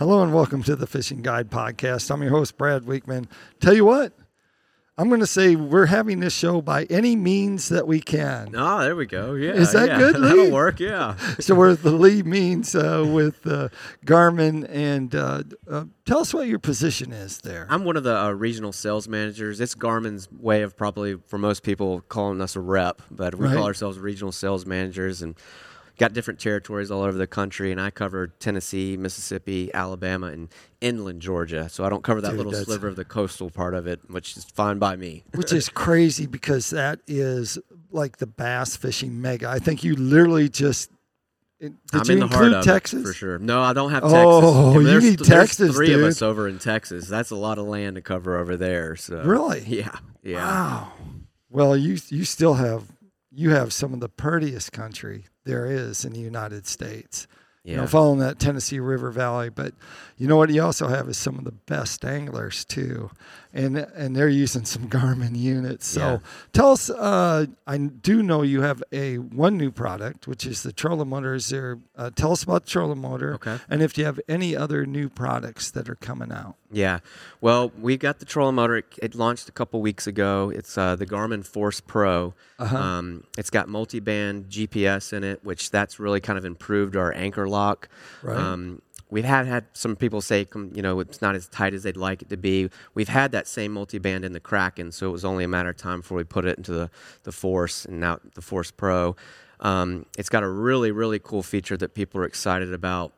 Hello and welcome to the Fishing Guide Podcast. I'm your host, Brad Weekman. Tell you what, I'm going to say we're having this show by any means that we can. Oh, there we go. Yeah. Is that good, Lee? That'll work, yeah. So we're at the Lee Means with Garmin. And tell us what your position is there. I'm one of the regional sales managers. It's Garmin's way of probably, for most people, calling us a rep, but we call ourselves regional sales managers, and got different territories all over the country, and I cover Tennessee, Mississippi, Alabama, and inland Georgia. So I don't cover that little sliver of the coastal part of it, which is fine by me. Which is crazy because that is like the bass fishing mega. I think you literally just did I'm you in the include heart Texas? of it, for sure. No, I don't have Texas. Oh, you need Texas, there's three dude. of us over in Texas. That's a lot of land to cover over there. So Really? Yeah. Wow. Well, you still have some of the prettiest country there is in the United States. Yeah. You know, following that Tennessee River Valley. But you know what you also have is some of the best anglers too. And they're using some Garmin units. So tell us, I do know you have one new product, which is the trolling motor. Tell us about the trolling motor. Okay. And if you have any other new products that are coming out. Yeah. Well, we got the trolling motor. It launched a couple weeks ago. It's the Garmin Force Pro. It's got multi-band GPS in it, which that's really kind of improved our anchor lock. Right. We've had some people say, it's not as tight as they'd like it to be. We've had that same multi-band in the Kraken, so it was only a matter of time before we put it into the Force, and now the Force Pro. It's got a really, really cool feature that people are excited about.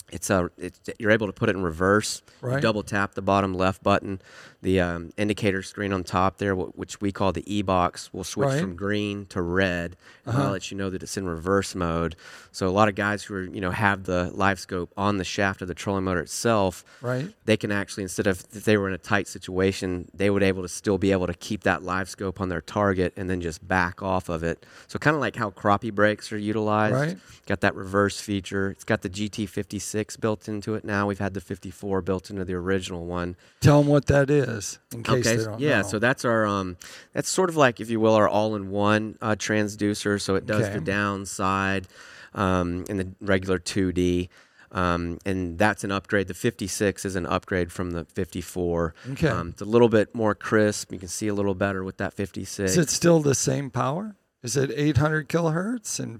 You're able to put it in reverse. Right. You double tap the bottom left button. The indicator screen on top there, which we call the E-Box, will switch from green to red, and that'll let you know that it's in reverse mode. So a lot of guys who are, have the live scope on the shaft of the trolling motor itself, they can actually, instead of, if they were in a tight situation, they would still be able to keep that live scope on their target and then just back off of it. So kind of like how crappie brakes are utilized. Right. Got that reverse feature. It's got the GT56 built into it now. We've had the 54 built into the original one. Tell them what that is, in case they don't know. So that's our that's sort of like, if you will, our all-in-one transducer. So it does the downside and the regular 2D. And that's an upgrade. The 56 is an upgrade from the 54. Okay. It's a little bit more crisp. You can see a little better with that 56. Is it still the same power? Is it 800 kilohertz and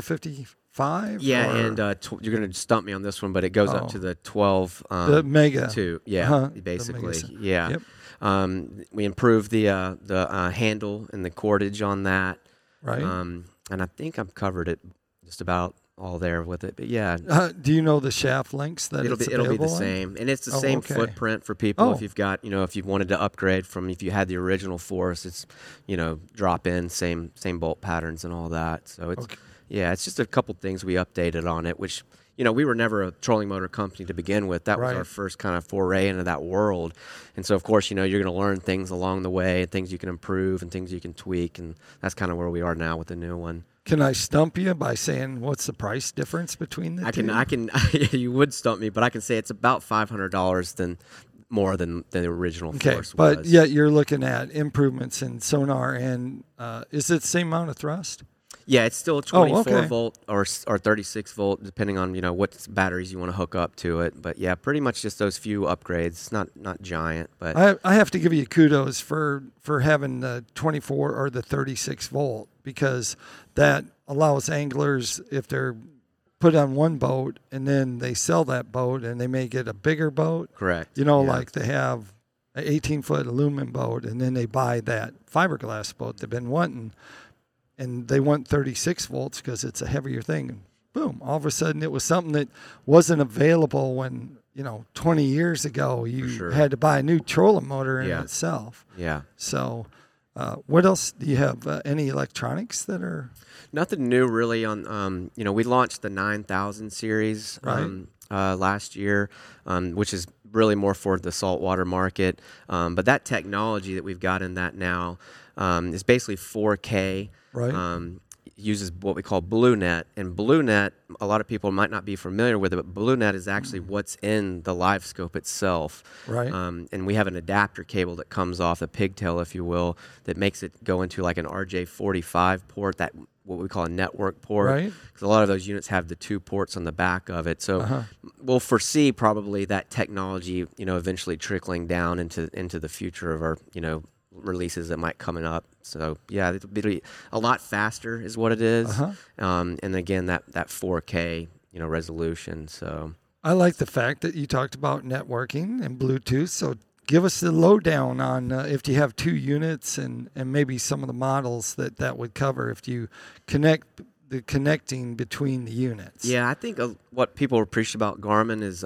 455? Yeah, and you're going to stump me on this one, but it goes up to the 12. The Mega. Basically. The Mega. Yeah. Yep. We improved the handle and the cordage on that. Right. And I think I've covered it just about all there with it. But yeah. Do you know the shaft lengths that it'll be the same, and it's the same footprint for people. If you've got, if you wanted to upgrade from, if you had the original Force, it's, drop in same bolt patterns and all that. So it's it's just a couple things we updated on it, which, we were never a trolling motor company to begin with. That was our first kind of foray into that world. And so, of course, you're going to learn things along the way, and things you can improve and things you can tweak. And that's kind of where we are now with the new one. Can I stump you by saying what's the price difference between the two? I can. You would stump me, but I can say it's about $500 more than the original Force was. But yet you're looking at improvements in sonar, and is it the same amount of thrust? Yeah, it's still 24 volt or 36 volt, depending on what batteries you want to hook up to it. But yeah, pretty much just those few upgrades. Not giant, but I have to give you kudos for having the 24 or the 36 volt, because that allows anglers, if they're put on one boat and then they sell that boat and they may get a bigger boat. Correct. Like they have an 18-foot aluminum boat and then they buy that fiberglass boat they've been wanting, and they want 36 volts because it's a heavier thing. And boom, all of a sudden it was something that wasn't available when, 20 years ago you had to buy a new trolling motor in itself. Yeah. So what else? Do you have any electronics that are? Nothing new really on, we launched the 9000 series last year, which is really more for the saltwater market. But that technology that we've got in that now is basically 4K. Right. uses what we call BlueNet. And BlueNet, a lot of people might not be familiar with it, but BlueNet is actually what's in the LiveScope itself. Right. And we have an adapter cable that comes off a pigtail, if you will, that makes it go into like an RJ45 port, that what we call a network port. Right. Because a lot of those units have the 2 ports on the back of it. So we'll foresee probably that technology, eventually trickling down into the future of our, releases that might coming up. So yeah, it'll be a lot faster is what it is. And again, that 4K resolution. So I like the fact that you talked about networking and Bluetooth. So give us the lowdown on if you have 2 units and maybe some of the models that would cover if you connecting between the units. Yeah, I think what people appreciate about Garmin is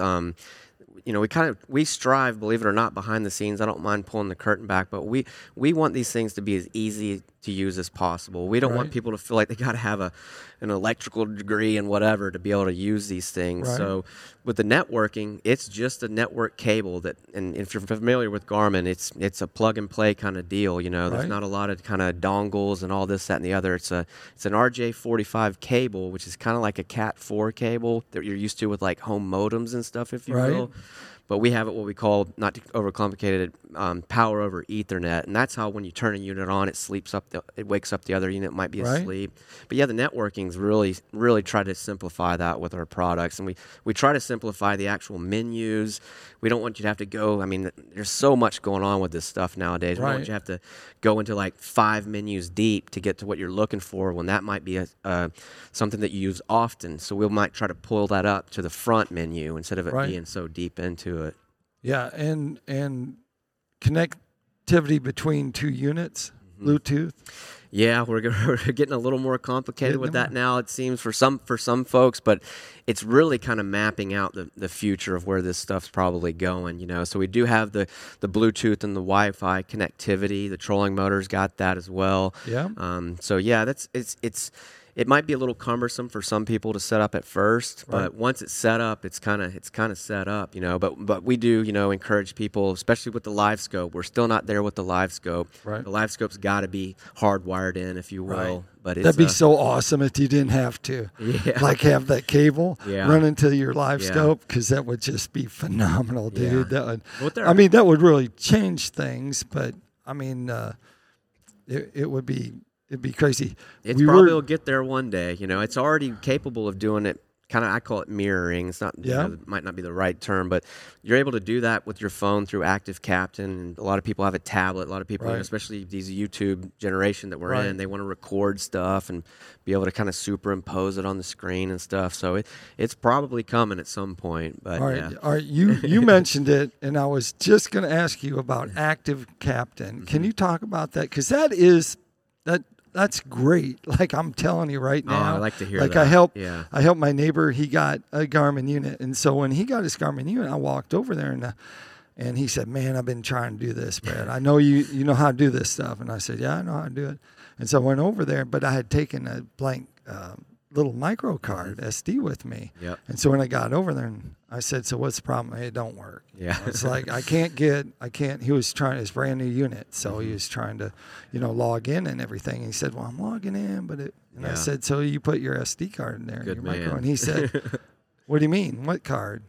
we strive, believe it or not, behind the scenes. I don't mind pulling the curtain back, but we want these things to be as easy to use as possible. We don't want people to feel like they got to have an electrical degree and whatever to be able to use these things. Right. So with the networking, it's just a network cable and if you're familiar with Garmin, it's a plug and play kind of deal. There's not a lot of kind of dongles and all this, that, and the other. It's an RJ45 cable, which is kind of like a Cat4 cable that you're used to with like home modems and stuff, if you will. But we have it what we call, not to overcomplicate it, power over Ethernet, and that's how when you turn a unit on, it wakes up the other unit, might be asleep. But yeah, the networking's really try to simplify that with our products, and we try to simplify the actual menus. We don't want you to have to go. I mean, there's so much going on with this stuff nowadays. We don't want you to have to go into like 5 menus deep to get to what you're looking for when that might be something that you use often. So we might try to pull that up to the front menu instead of it being so deep into it. Yeah, and connectivity between 2 units, Bluetooth. Yeah, we're getting a little more complicated with that now, it seems, for some folks, but it's really kind of mapping out the future of where this stuff's probably going, So we do have the Bluetooth and the Wi-Fi connectivity. The trolling motor's got that as well. Yeah. So yeah, it might be a little cumbersome for some people to set up at first, but once it's set up, it's kind of set up, But we do, encourage people, especially with the LiveScope. We're still not there with the LiveScope. Right. The LiveScope's got to be hardwired in, if you will. Right. But that'd be so awesome if you didn't have to, have that cable run into your LiveScope, because that would just be phenomenal, dude. Yeah. That would really change things. But I mean, it would be. It'd be crazy. Will get there one day. It's already capable of doing it. Kind of, I call it mirroring. It's not, it might not be the right term, but you're able to do that with your phone through Active Captain. And a lot of people have a tablet. A lot of people, especially these YouTube generation that we're in, they want to record stuff and be able to kind of superimpose it on the screen and stuff. So it's probably coming at some point. But all right. You mentioned it, and I was just going to ask you about Active Captain. Can you talk about that? Because that's great. Like, I'm telling you right now. I like to hear that. I helped my neighbor. He got a Garmin unit. And so when he got his Garmin unit, I walked over there and he said, "Man, I've been trying to do this, Brad. I know you know how to do this stuff." And I said, "Yeah, I know how to do it." And so I went over there, but I had taken a blank little micro card SD with me. Yep. And so when I got over there, and I said, "So what's the problem?" "It don't work." Yeah. It's like, I can't. He was trying his brand new unit. So he was trying to, log in and everything. He said, "Well, I'm logging in, but I said, "So you put your SD card in there." Good your man. micro. And he said, "What do you mean? What card?"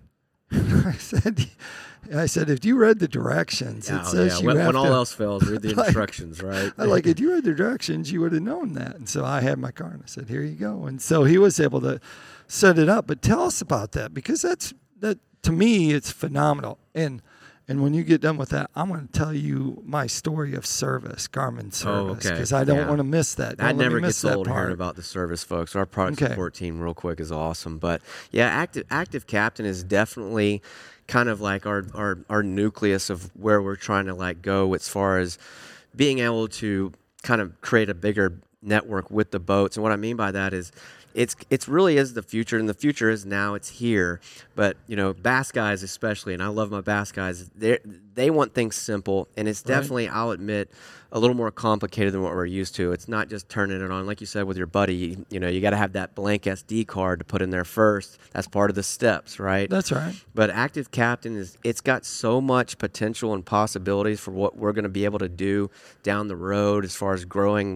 I said, "If you read the directions, it says you have when to." all else fails, read the instructions, right? If you read the directions, you would have known that. And so I had my card, and I said, "Here you go." And so he was able to set it up. But tell us about that, because that to me, it's phenomenal. And when you get done with that, I'm going to tell you my story of service, Garmin service, because I don't want to miss that. That never gets old hearing about the service, folks. Our product support team, real quick, is awesome. But yeah, Active Captain is definitely kind of like our nucleus of where we're trying to go as far as being able to kind of create a bigger network with the boats. And what I mean by that is it's really is the future, and the future is now. It's here. But bass guys especially, and I love my bass guys, they want things simple, and it's definitely, I'll admit, a little more complicated than what we're used to. It's not just turning it on, like you said with your buddy. You got to have that blank SD card to put in there first. That's part of the steps, right? That's right. But Active Captain it's got so much potential and possibilities for what we're going to be able to do down the road as far as growing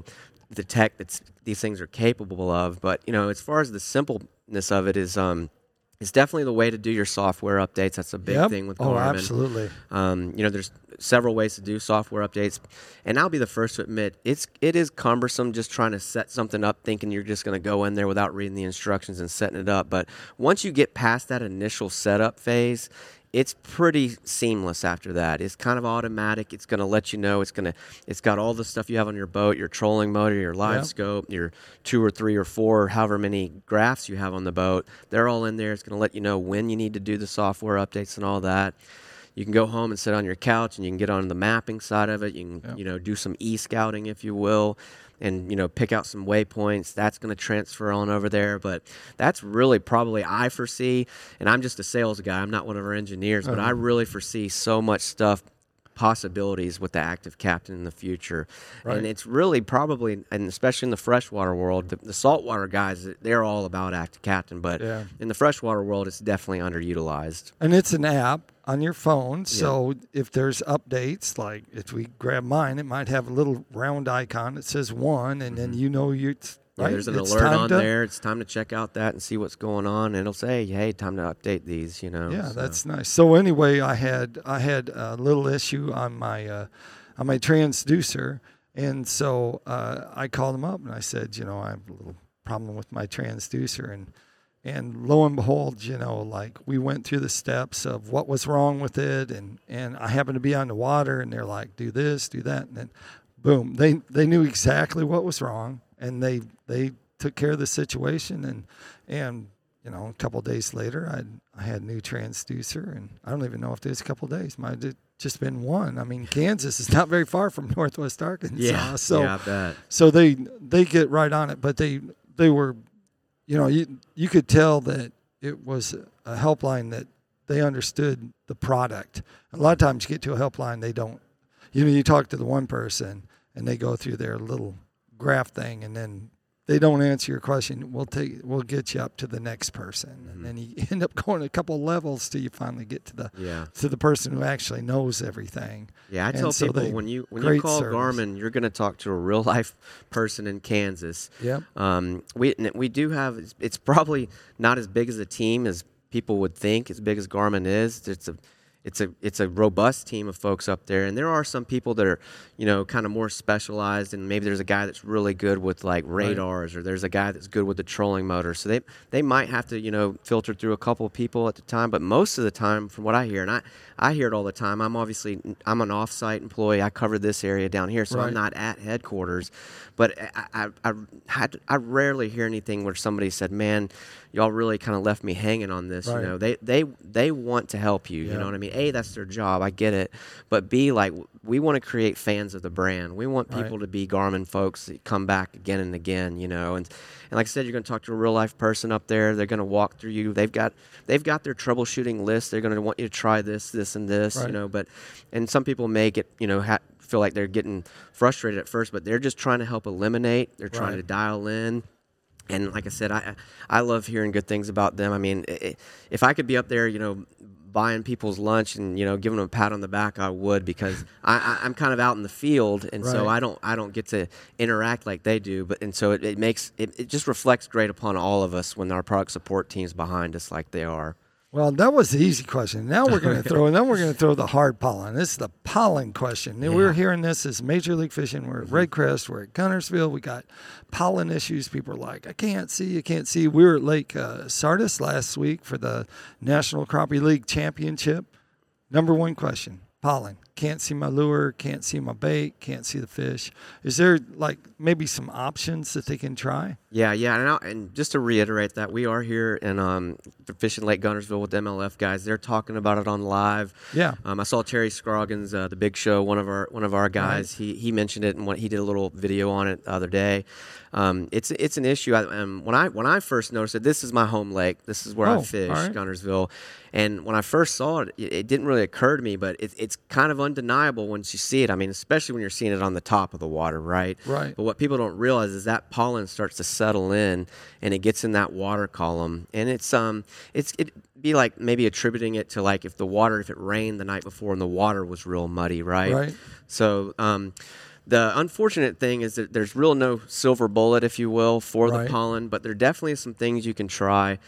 the tech that these things are capable of. But as far as the simpleness of it is, it's definitely the way to do your software updates. That's a big thing with Garmin. Oh, absolutely. There's several ways to do software updates, and I'll be the first to admit it is cumbersome just trying to set something up thinking you're just going to go in there without reading the instructions and setting it up. But once you get past that initial setup phase, it's pretty seamless after that. It's kind of automatic. It's going to let you know. It's got all the stuff you have on your boat, your trolling motor, your live scope, your 2 or 3 or 4, however many graphs you have on the boat. They're all in there. It's going to let you know when you need to do the software updates and all that. You can go home and sit on your couch and you can get on the mapping side of it. You can, do some e-scouting, if you will, and, pick out some waypoints. That's going to transfer on over there. But that's really probably, I foresee, and I'm just a sales guy. I'm not one of our engineers, but I really foresee so much stuff, possibilities with the Active Captain in the future. Right. And it's really probably, and especially in the freshwater world, the saltwater guys, they're all about Active Captain. But in the freshwater world, it's definitely underutilized. And it's an app on your phone, so if there's updates, like if we grab mine, it might have a little round icon that says 1, and then you're right. There's an alert on there. It's time to check out that and see what's going on, and it'll say, "Hey, time to update these." Yeah, so. That's nice. So anyway, I had a little issue on my transducer, and so I called them up and I said, I have a little problem with my transducer, and lo and behold, we went through the steps of what was wrong with it, and I happened to be on the water, and they're like, do this, do that, and then boom, they knew exactly what was wrong, and they took care of the situation, and a couple of days later, I had a new transducer, and I don't even know if it was a couple of days. Might have just been one. I mean, Kansas is not very far from Northwest Arkansas, I bet. So they get right on it, but they were. You could tell that it was a helpline that they understood the product. A lot of times you get to a helpline, they don't. You talk to the one person, and they go through their little graph thing, and then they don't answer your question. We'll get you up to the next person, and then you end up going a couple levels till you finally get to the person who actually knows everything. Yeah, I tell people when you call Garmin, you're going to talk to a real life person in Kansas. Yep. We do have. It's probably not as big as a team as people would think. As big as Garmin is, it's a robust team of folks up there, and there are some people that are, kind of more specialized, and maybe there's a guy that's really good with like radars, or there's a guy that's good with the trolling motor. So they might have to, filter through a couple of people at the time, but most of the time, from what I hear, and I hear it all the time. I'm an off-site employee. I cover this area down here, so I'm not at headquarters. But I rarely hear anything where somebody said, "Man, y'all really kind of left me hanging on this." Right. They want to help you. You know what I mean? A, that's their job. I get it. But B, like, we want to create fans of the brand. We want people to be Garmin folks that come back again and again. And like I said, you're going to talk to a real life person up there. They're going to walk through you. They've got their troubleshooting list. They're going to want you to try this, and this. Right. And some people may get feel like they're getting frustrated at first, but they're just trying to help eliminate. They're trying to dial in. And like I said, I love hearing good things about them. I mean, if I could be up there, buying people's lunch and giving them a pat on the back, I would, because I'm kind of out in the field, and so I don't get to interact like they do. And so it just reflects great upon all of us when our product support team's behind us like they are. Well, that was the easy question. Now we're going to throw the hard pollen. This is the pollen question. Yeah. We're hearing this as Major League Fishing. We're at Red Crest. We're at Guntersville. We got pollen issues. People are like, I can't see. We were at Lake Sardis last week for the National Crappie League Championship. Number one question, pollen. Can't see my lure, can't see my bait, can't see the fish. Is there maybe some options that they can try? Yeah. And just to reiterate that, we are here in fishing Lake Guntersville with the MLF guys. They're talking about it on live. Yeah. I saw Terry Scroggins, the Big Show, one of our guys. Right. He mentioned it, and he did a little video on it the other day. It's an issue. When I first noticed it, this is my home lake. This is where I fish, Guntersville. And when I first saw it, it didn't really occur to me, but it's kind of undeniable once you see it. I mean, especially when you're seeing it on the top of the water, right? Right. But what people don't realize is that pollen starts to settle in, and it gets in that water column, and it'd be like maybe attributing it to if it rained the night before and the water was real muddy, right? Right. So The unfortunate thing is that there's no silver bullet, if you will, for the pollen, but there definitely is some things you can try.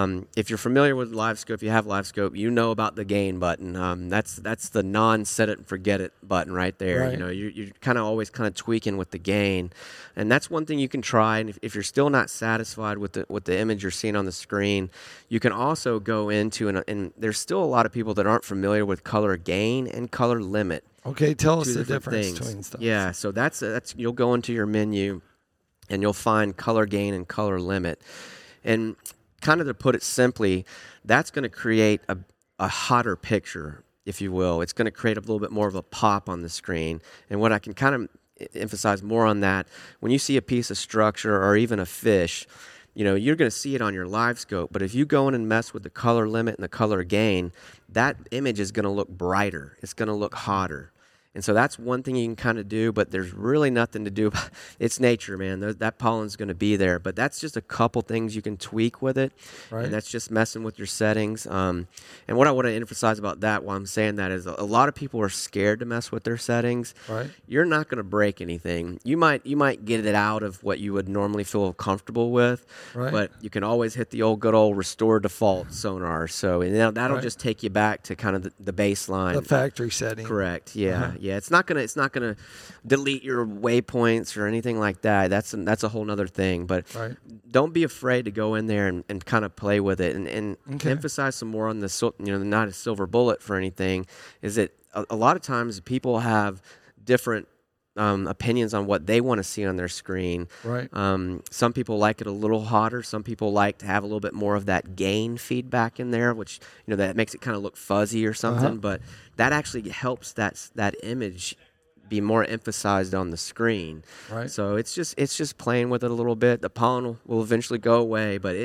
If you're familiar with LiveScope, if you have LiveScope, you know about the gain button. That's the non-set it and forget it button right there. Right. You know, you're kind of always kind of tweaking with the gain, and that's one thing you can try. And if you're still not satisfied with the image you're seeing on the screen, you can also go into and there's still a lot of people that aren't familiar with color gain and color limit. Okay, tell us the difference between stuff. Yeah, so that's you'll go into your menu, and you'll find color gain and color limit, and kind of to put it simply, that's going to create a hotter picture, if you will. It's going to create a little bit more of a pop on the screen, and what I can kind of emphasize more on that, when you see a piece of structure or even a fish, you know, you're going to see it on your LiveScope, but if you go in and mess with the color limit and the color gain, that image is going to look brighter. It's going to look hotter. And so that's one thing you can kind of do, but there's really nothing to do. It's nature, man. That pollen's going to be there. But that's just a couple things you can tweak with it. Right. And that's just messing with your settings. And what I want to emphasize about that while I'm saying that is a lot of people are scared to mess with their settings. Right. You're not going to break anything. You might get it out of what you would normally feel comfortable with, but you can always hit the good old restore default sonar. So that'll just take you back to kind of the baseline. The factory setting. Correct. Yeah. Uh-huh. Yeah, it's not gonna delete your waypoints or anything like that. That's a whole nother thing. But don't be afraid to go in there and kind of play with it and emphasize some more on the not a silver bullet for anything. Is that a lot of times people have different opinions on what they want to see on their screen. Right. Some people like it a little hotter. Some people like to have a little bit more of that gain feedback in there, which that makes it kind of look fuzzy or something. Uh-huh. But that actually helps that image be more emphasized on the screen. Right. So it's just playing with it a little bit. The pollen will eventually go away, but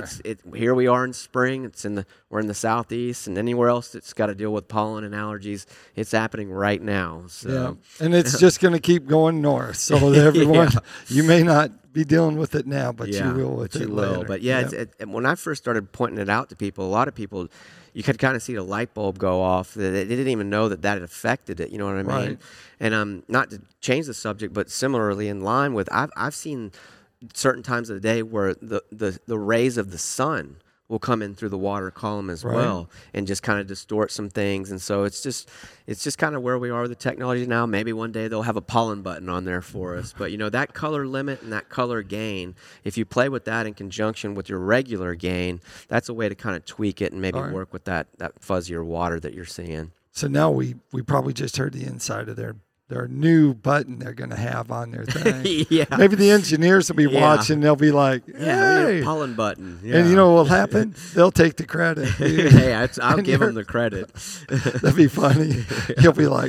here we are in spring. We're in the southeast, and anywhere else that's got to deal with pollen and allergies, it's happening right now. So. Yeah, and it's just going to keep going north. So everyone, you may not be dealing with it now, but you will with it later. But when I first started pointing it out to people, a lot of people, you could kind of see the light bulb go off. They didn't even know that had affected it. You know what I mean? Right. And not to change the subject, but similarly in line with, I've seen certain times of the day where the rays of the sun will come in through the water column as well and just kind of distort some things. And so it's just kind of where we are with the technology now. Maybe one day they'll have a pollen button on there for us. But, that color limit and that color gain, if you play with that in conjunction with your regular gain, that's a way to kind of tweak it and maybe work with that fuzzier water that you're seeing. So now we probably just heard the inside of their new button they're going to have on their thing. Maybe the engineers will be watching. They'll be like, hey. Pollen button. Yeah. And you know what will happen? They'll take the credit. Hey, I'll give them the credit. That'd be funny. He'll be like,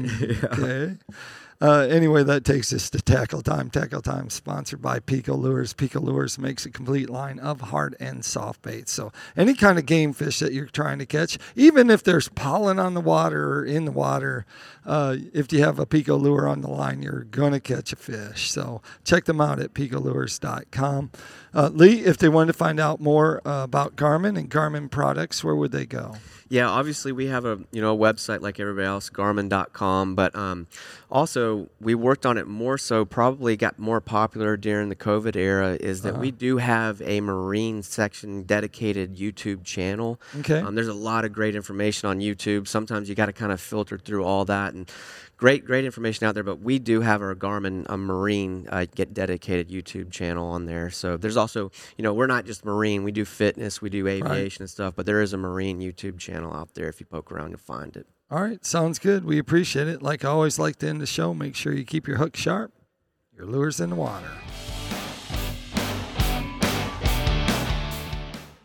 okay. Anyway, that takes us to Tackle Time. Tackle Time sponsored by Pico Lures. Pico Lures makes a complete line of hard and soft baits. So any kind of game fish that you're trying to catch, even if there's pollen on the water or in the water, if you have a Pico Lure on the line, you're going to catch a fish. So check them out at picolures.com. Lee, if they wanted to find out more about Garmin and Garmin products, where would they go? Yeah, obviously we have a website like everybody else, Garmin.com, but also we worked on it more so, probably got more popular during the COVID era, is that we do have a marine section dedicated YouTube channel. Okay. There's a lot of great information on YouTube. Sometimes you got to kind of filter through all that, and great information out there, but we do have our Garmin Marine get dedicated YouTube channel on there. So there's also, we're not just marine. We do fitness, we do aviation and stuff, but there is a marine YouTube channel out there. If you poke around, you'll find it. All right. Sounds good. We appreciate it. Like I always like to end the show, make sure you keep your hook sharp, your lures in the water.